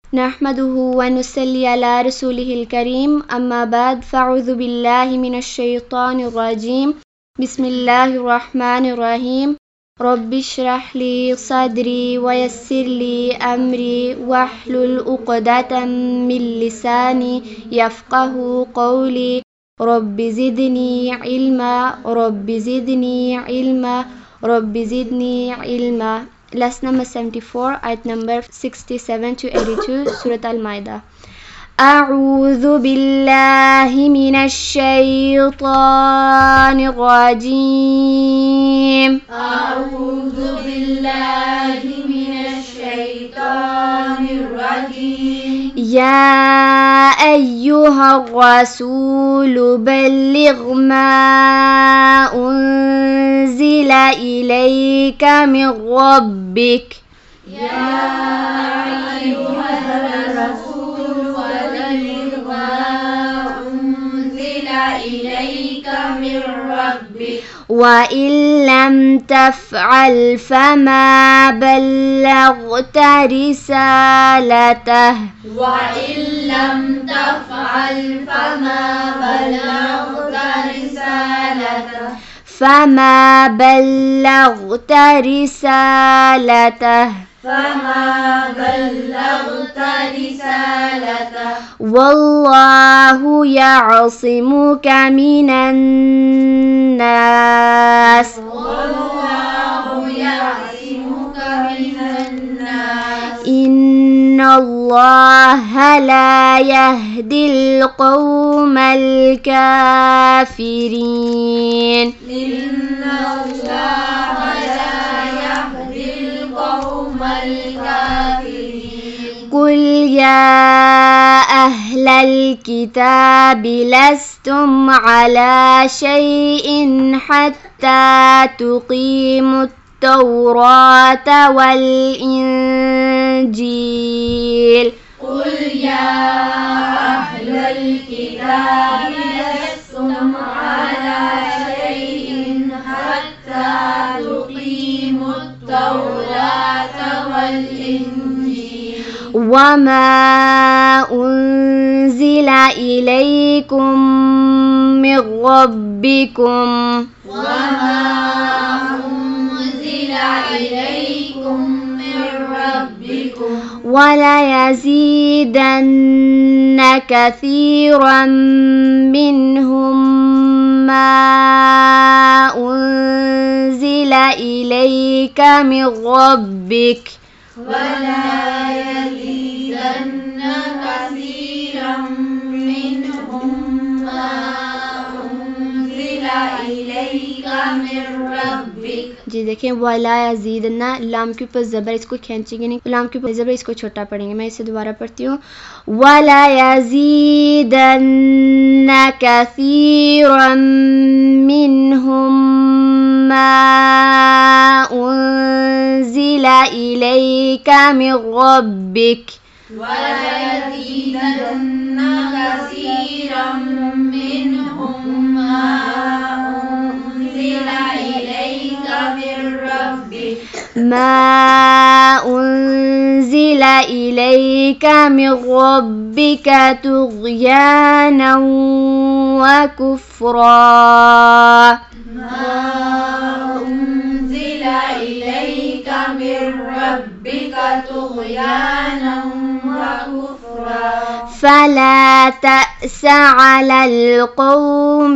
نحمده ونصلي على رسوله الكريم أما بعد فأعوذ بالله من الشيطان الرجيم بسم الله الرحمن الرحيم رب اشرح لي صدري ويسر لي أمري واحلل عقدة من لساني يفقه قولي رب زدني علما رب زدني علما رب زدني علما. Lesson number 74, ayat number 67 to 82, Surah Al-Ma'idah. أعوذ بالله من الشيطان الرجيم. أعوذ بالله من الشيطان الرجيم. يا أيها الرسول بلغ ما أنزل إليك من ربك. يا أيها الرسول بلغ ما أنزل إليك من ربك وإن لم تفعل فما بلغت رسالته وإن لم تفعل فما بلغت رسالته والله يعصمك من الناس إن الله لا يهدي القوم الكافرين. إن الله لا يهدي القوم الكافرين. قل يا أهل الكتاب لستم على شيء حتى تقيموا التوراة والإنجيل. قل يا أهل الكتاب لستم على شيء حتى تقيموا التوراة والإنجيل وما أنزل إليكم من ربكم وليزيدن كثيرا منهم ما أنزل إليك من ربك وليزيدن كثيرا منهم ما أنزل إليك من ربك. जी देखें वाला यज़ीदन्ना लाम के ऊपर ज़बर इसको खींचेंगे नहीं, लाम के ऊपर ज़बर इसको छोटा पढ़ेंगे. मैं इसे दोबारा पढ़ती हूँ. वाला यज़ीदन्ना कसीरम मिनहुम मा उन्ज़िला इलैका मिन रब्बिक वलयज़ीदन्न कसीरम मिनहुम मा उन्ज़िला इलैका मिन रब्बिक तुग़याना वकुफ़्रा. فلا تأس على القوم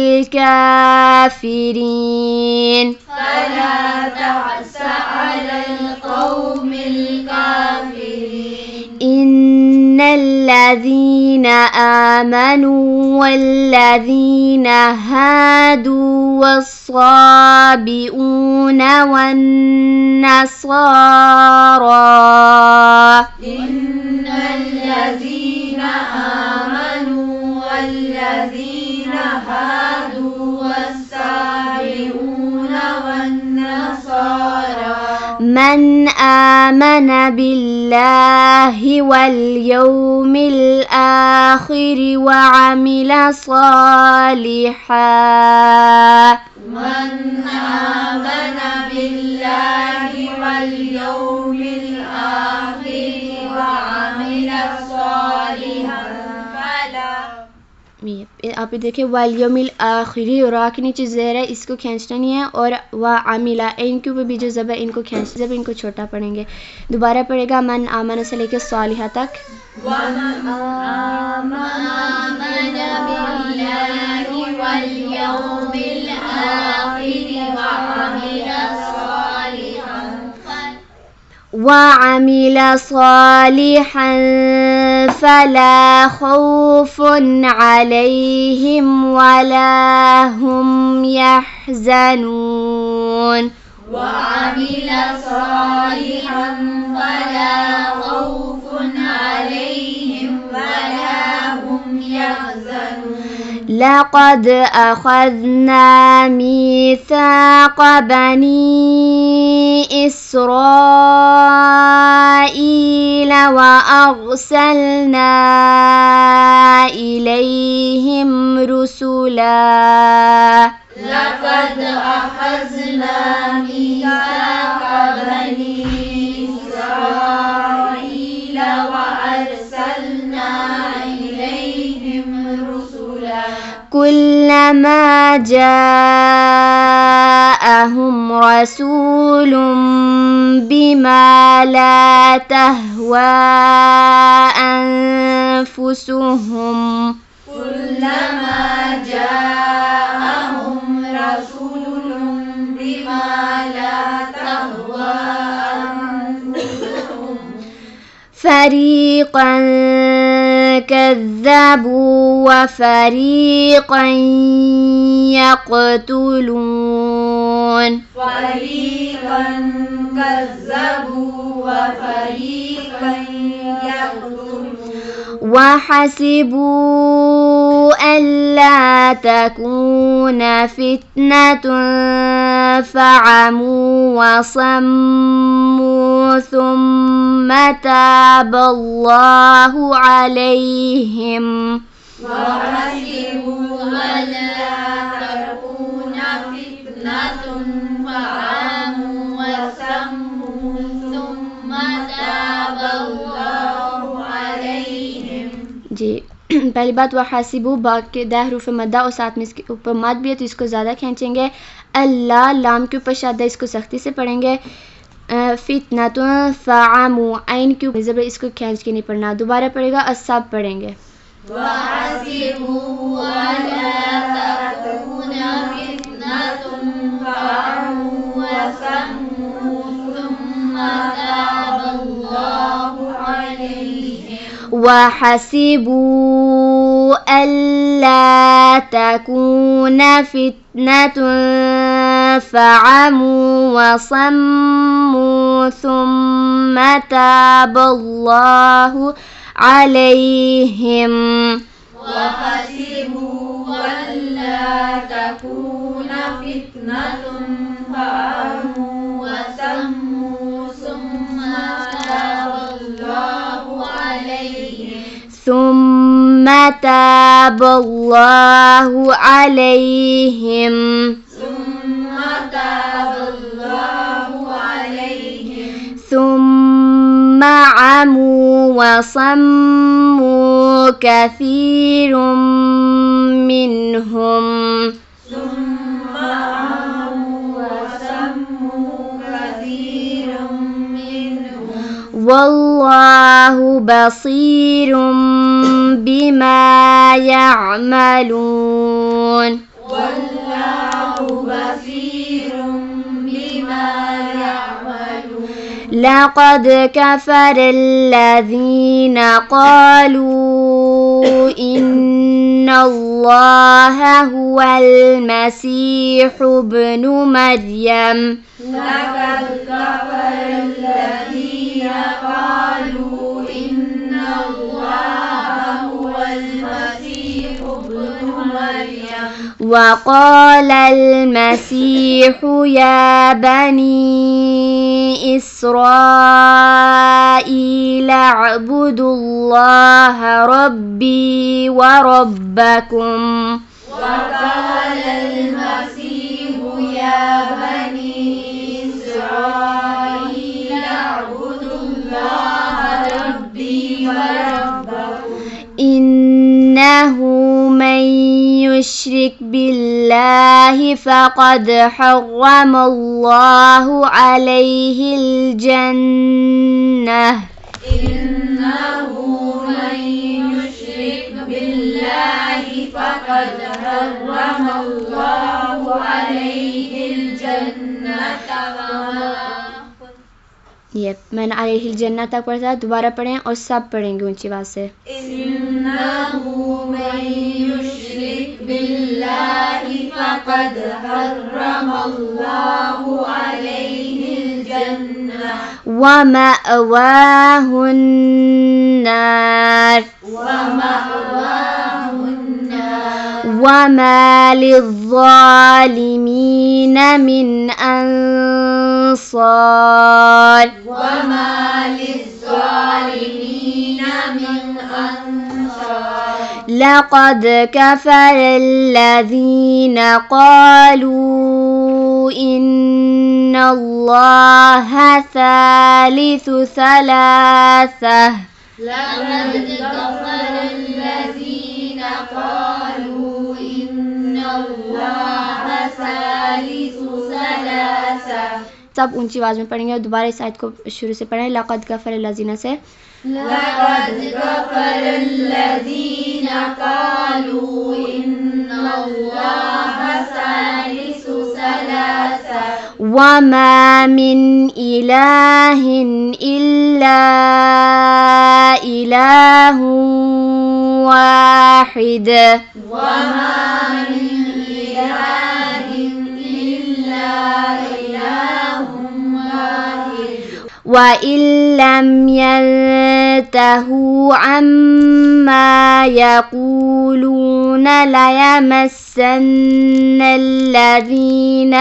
الكافرين. إن الذين آمنوا والذين هادوا والصابئون والنصارى من آمن بالله واليوم الآخر وعمل صالحا بالله واليوم الآخر وعمل आप देखिए वल्यौमिल आखिरी, रा के नीचे ज़ेर है, इसको खींचना नहीं है। और व आमिला, इन के ऊपर भी जो ज़बर इनको खींच, जब इनको छोटा पढ़ेंगे। दोबारा पढ़ेगा मन आमन से लेकर सालिहा तक। وعمل صالحا فلا خوف عليهم ولا هم يحزنون. وعمل صالحا فلا خوف عليهم ولا هم يحزنون. لقد أخذنا ميثاق بني إسرائيل وأرسلنا إليهم رسلا. لقد أخذنا ميثاق بني إسرائيل وأرسلنا إليهم رسلا. كلما جاءهم رسول بما لا تهوى أنفسهم كلما جاءهم رسول بما لا تهوى أنفسهم فريقا كذبوا وفريقا يقتلون. فريقا كذبوا وفريقا يقتلون. وحسبوا ألا تكون فتنة فعموا وصموا ثم تاب الله عليهم. وحسبوا ألا تكون فتنة فعموا وصموا ثم تاب الله عليهم. जी पहली बात वहासिबू बाग के दा हरूफ मद्दा और साथ में इसके ऊपर मद भी है तो इसको ज़्यादा खींचेंगे। अल्लाह लाम के ऊपर शद्दा, इसको सख्ती से पढ़ेंगे। फितनातुन फ़अमू आइन के ऊपर ज़बर, इसको खींच के नहीं पढ़ना। दोबारा पढ़ेगा और सब पढ़ेंगे। वहसिबू अल्ला तकून फितनतुन फअमू वसम्मू सुम्मा ताबल्लाहु अलैहिम. وحسبوا ألا تكون فتنة فعموا وصموا ثم تاب الله عليهم. وحسبوا ألا تكون فتنة فعموا وصموا ثم تاب الله عليهم. ثم تاب الله عليهم. ثم تاب الله عليهم. ثم عموا وصموا كثير منهم. ثم عموا وصموا كثير منهم. والله بصير بما يعملون. والله بصير بما يعملون. لقد كفر الذين قالوا إن الله هو المسيح ابن مريم. لقد كفر الذين قالوا إن الله هو المسيح ابن مريم. وقال المسيح يا بني إسرائيل اعبدوا الله ربي وربكم. وقال المسيح يا بني إسرائيل اعبدوا الله ربي وربكم. إنه من من يشرك بالله فقد حرم الله عليه الجنة إنه من يشرك بالله فقد حرم الله عليه الجنة मैंने अलैहिल जन्नह तक पढ़ा था, दोबारा पढ़ें और सब पढ़ेंगे ऊंची आवाज से। इन्नहु मन युश्रिक बिल्लाहि फक़द हर्रमल्लाहु अलैहिल जन्नह व मअवाहुन नार वमा लिज़्ज़ालिमीन मिन अंसार लक़द कफ़र الذين قالوا إن الله ثالث ثلاثة لقد كفر الذين قالوا إن الله ثالث ثلاثة। सब ऊंची आवाज में पढ़ेंगे और दोबारा इस आयत को शुरू से पढ़ें। लक़द कफ़र الذين से लक़द कफ़र الذين قالوا إن الله ثالث ثلاثة وما من إله إلا إله واحد وما من إله إلا إله واحد وإن لم ينتهوا عما يقولون ليمسن الذين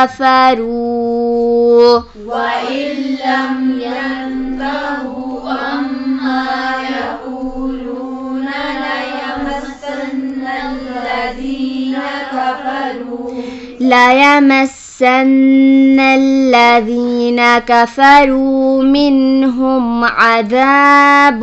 كفروا وإن لم ينتهوا عما يقولون ليمسن الذين كفروا منهم عذاب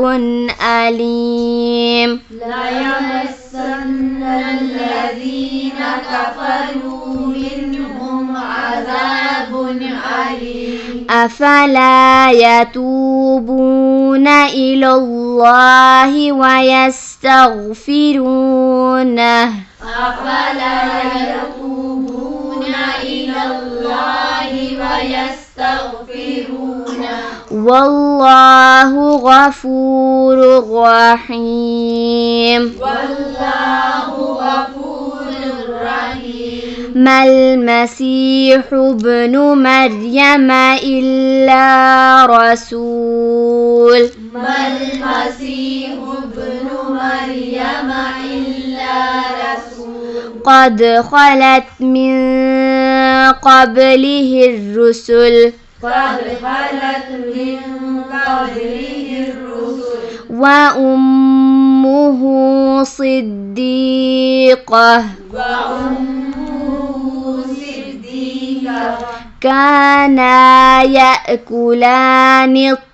أليم ليمسن الذين كفروا منهم عذاب أليم أفلا يتوبون إلى الله ويستغفرونه أفلا يتوبون إلى الله ويستغفرونه والله غفور رحيم والله غفور رحيم ما المسيح ابن مريم إلا رسول ما المسيح ابن مريم إلا رسول قد خلت من قبله الرسل قد خلت من قبله الرسل وأمه صديقة وأمه صديقة كانا يأكلان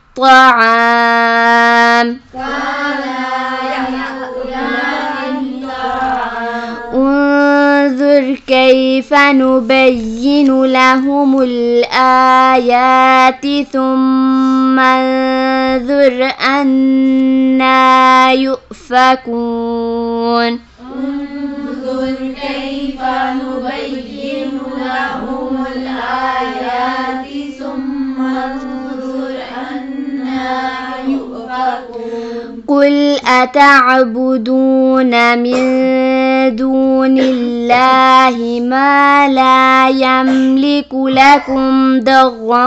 الطعام كانا يأكلان الطعام انظر كيف نبين لهم الآيات ثم انظر أنا يؤفكون انظر كيف نبين لهم الآيات ثم انظر أنا يؤفكون قل أتعبدون من دون الله ما لا يملك لكم ضرا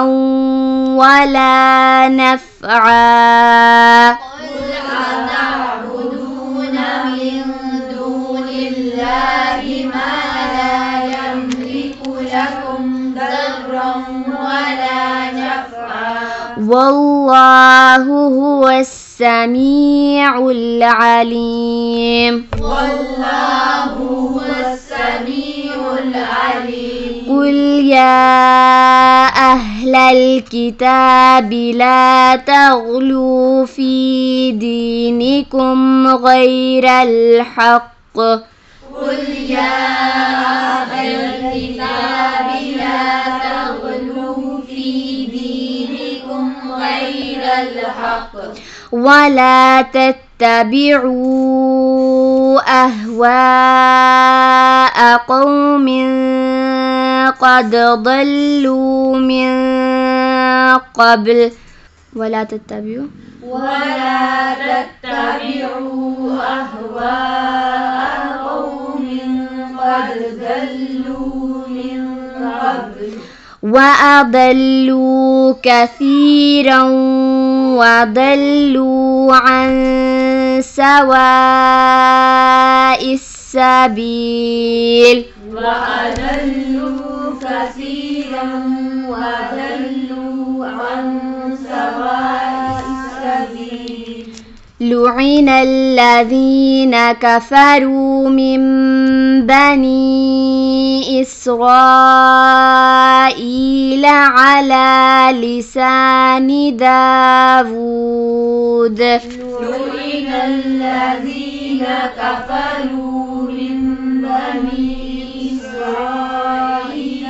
ولا نفعا قل أتعبدون من دون الله ما لا يملك لكم ضرا ولا نفعا والله هو السميع العليم والله هو السميع العليم قل يا أهل الكتاب لا تغلوا في دينكم غير الحق يا أهل الكتاب لا تغلوا في دينكم غير الحق ولا تتبعوا أهواء قوم قد ضلوا من قبل ولا تتبعوا أهواء قوم قد ضلوا من قبل وأضلوا كثيرا وضلوا عن سواء السبيل وأضلوا كثيرا وضلوا عن سواء السبيل لعن الذين كفروا من بني إسرائيل على لسان داود لعن الذين كفروا من بني إسرائيل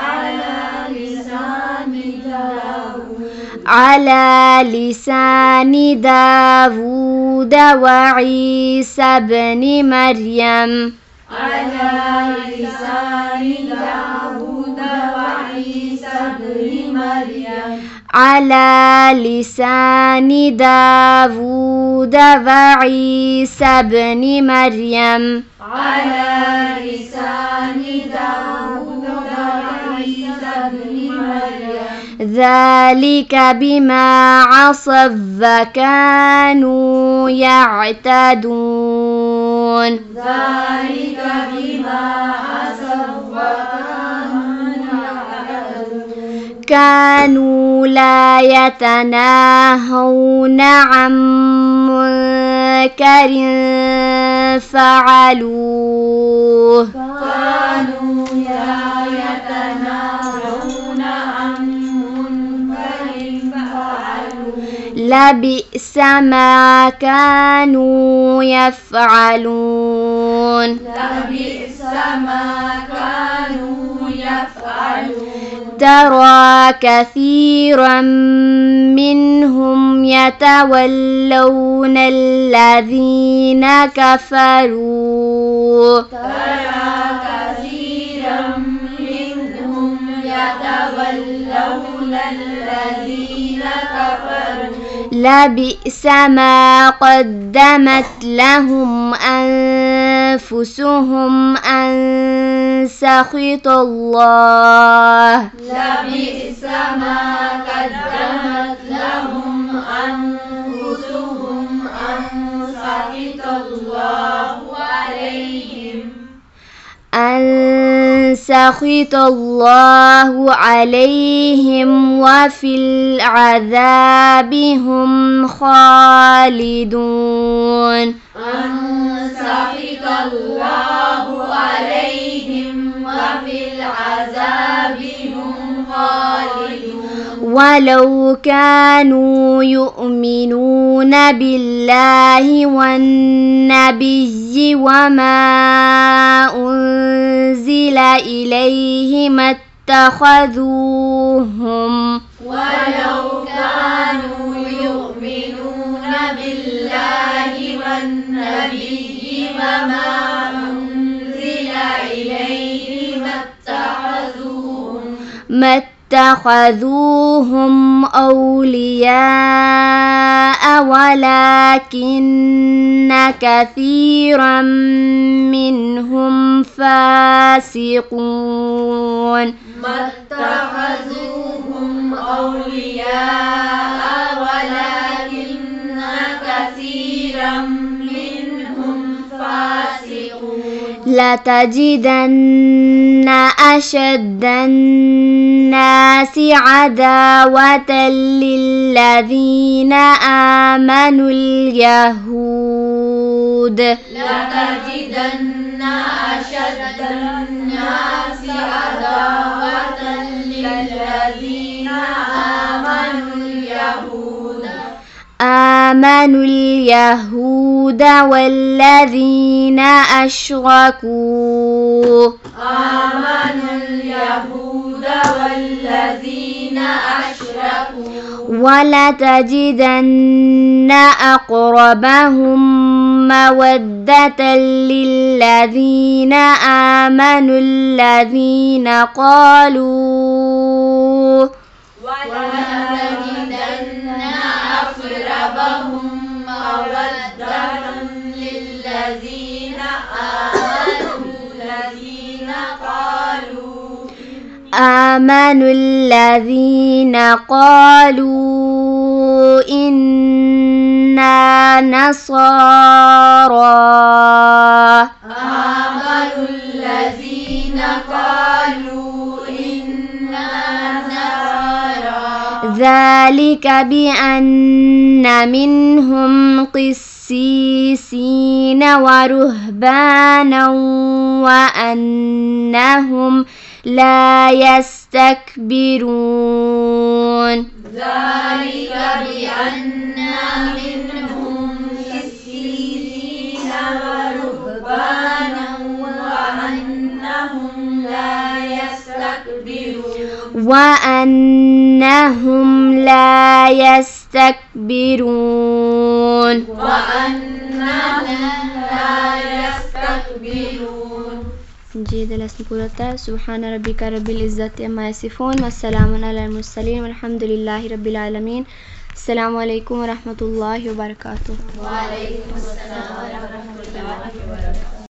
على لسان داود وعيسى بن مريم على لسان داود وعيسى بن مريم ذلك بما عصوا وكانوا يعتدون كانوا لا يتناهون عن منكر فعلوه لبئس ما كانوا يفعلون ترى كثيرا منهم يتولون الذين كفروا لبئس ما قدمت لهم أنفسهم أن سخط الله أن سخط الله عليهم وفي العذاب هم خالدون ولو كانوا يؤمنون بالله والنبي وما أنزل إليه ما اتخذوهم ما اتخذوهم أولياء ولكن كثيرا منهم فاسقون لتجدن أشد الناس عداوة للذين آمنوا اليهود آمنوا اليهود والذين أشركوا آمنوا اليهود والذين أشركوا ولتجدن أقربهم مودة للذين آمنوا الذين قالوا ولتجدن أقربهم مودة للذين آمنوا الذين قالوا إنا نصارى آمنوا الذين قالوا إنا نصارى ذلك بأن منهم قسيسين ورهبانا وأنهم لا يستكبرون ذلك بأن منهم قسيسين ورهبانا وأنهم لا يستكبرون وأنهم لا يستكبرون जी दलसन पूरा होता है। सुबहान रब्बिका रब्बिल इज़्ज़ति अम्मा यसिफून वस्सलामुन अलल मुरसलीन वल्हम्दुलिल्लाहि रब्बिल आलमीन। अस्सलामु अलैकुम व रहमतुल्लाहि व बरकातुहू। व अलैकुम अस्सलाम व रहमतुल्लाहि व बरकातुहू।